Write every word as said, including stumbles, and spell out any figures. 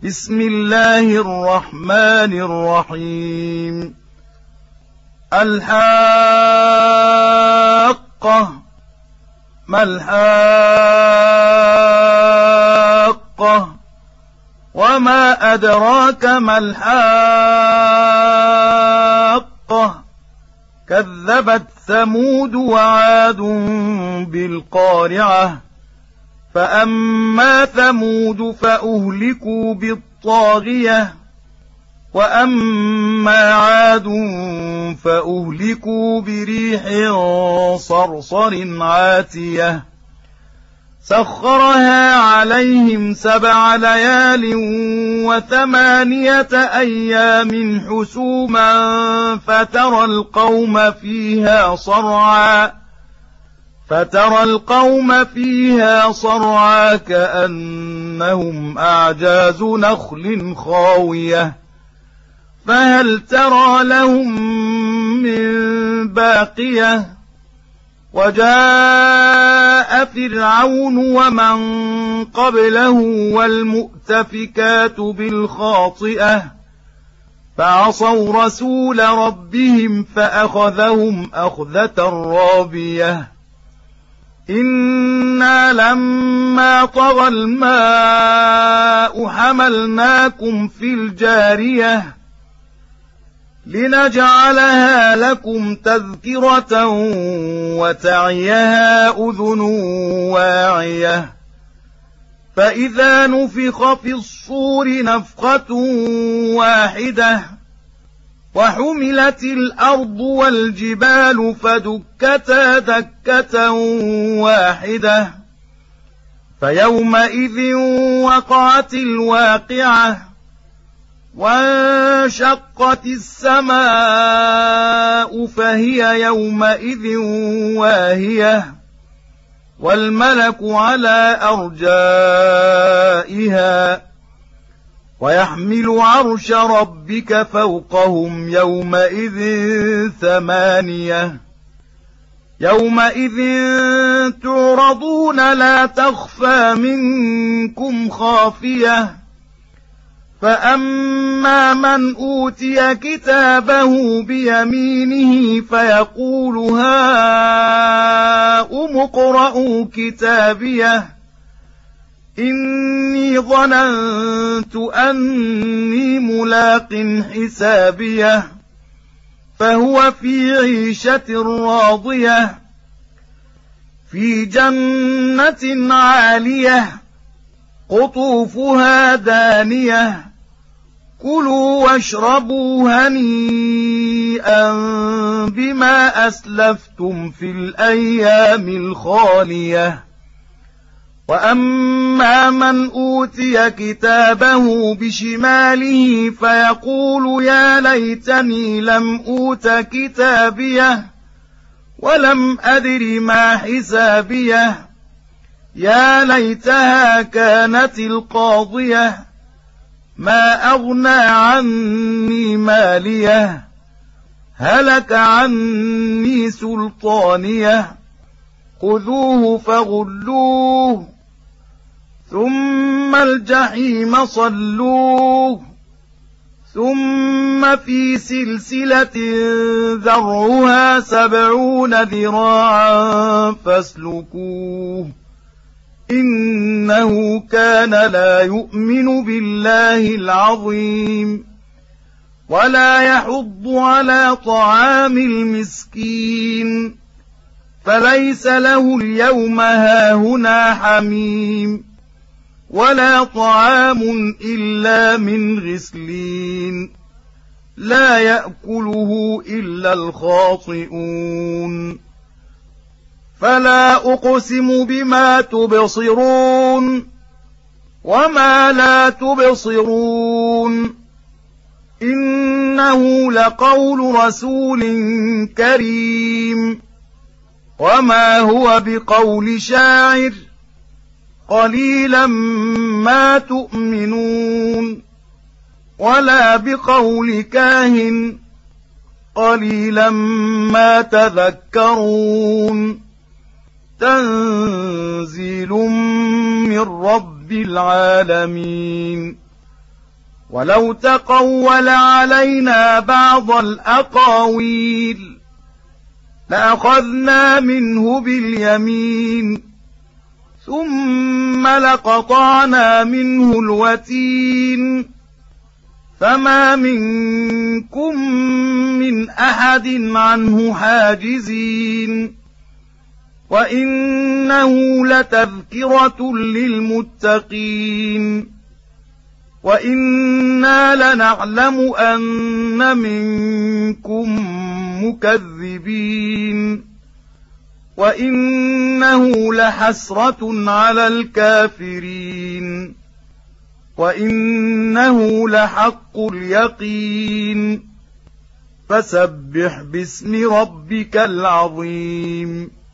بسم الله الرحمن الرحيم. الحاقة. ما الحاقة؟ وما أدراك ما الحاقة؟ كذبت ثمود وعاد بالقارعة. فأما ثمود فأهلكوا بالطاغية، وأما عاد فأهلكوا بريح صرصر عاتية سخرها عليهم سبع ليال وثمانية أيام حسوما فترى القوم فيها صرعا فترى القوم فيها صرعا كأنهم أعجاز نخل خاوية فهل ترى لهم من باقية. وجاء فرعون ومن قبله والمؤتفكات بالخاطئة فعصوا رسول ربهم فأخذهم أخذة رابية. إنا لما طغى الماء حملناكم في الجارية لنجعلها لكم تذكرة وتعيها أذن واعية. فإذا نفخ في الصور نفخة واحدة وحملت الأرض والجبال فدكتا دكة واحدة فيومئذ وقعت الواقعة وانشقت السماء فهي يومئذ واهية والملك على أرجائها ويحمل عرش ربك فوقهم يومئذ ثمانية. يومئذ تعرضون لا تخفى منكم خافية. فأما من أوتي كتابه بيمينه فيقول هاؤم اقرءوا كتابيه إني ظننت أني ملاق حسابيه فهو في عيشة راضية في جنة عالية قطوفها دانية كلوا واشربوا هنيئا بما أسلفتم في الأيام الخالية. وأما من أوتي كتابه بشماله فيقول يا ليتني لم أوت كتابيه ولم أدر ما حسابيه يا ليتها كانت القاضية ما أغنى عني ماليه هلك عني سلطانيه خذوه فغلوه ثم الجحيم صلوه ثم في سلسلة ذرعها سبعون ذراعا فاسلكوه إنه كان لا يؤمن بالله العظيم ولا يحض على طعام المسكين فليس له اليوم هاهنا حميم ولا طعام إلا من غسلين لا يأكله إلا الخاطئون. فلا أقسم بما تبصرون وما لا تبصرون إنه لقول رسول كريم وما هو بقول شاعر قليلا ما تؤمنون ولا بقول كاهن قليلا ما تذكرون تنزيل من رب العالمين ولو تقول علينا بعض الأقاويل لأخذنا منه باليمين ثم لقطعنا منه الوتين فما منكم من أحد عنه حاجزين وإنه لتذكرة للمتقين وإنا لنعلم أن منكم مكذبين وإنه لحسرة على الكافرين وإنه لحق اليقين فسبح باسم ربك العظيم.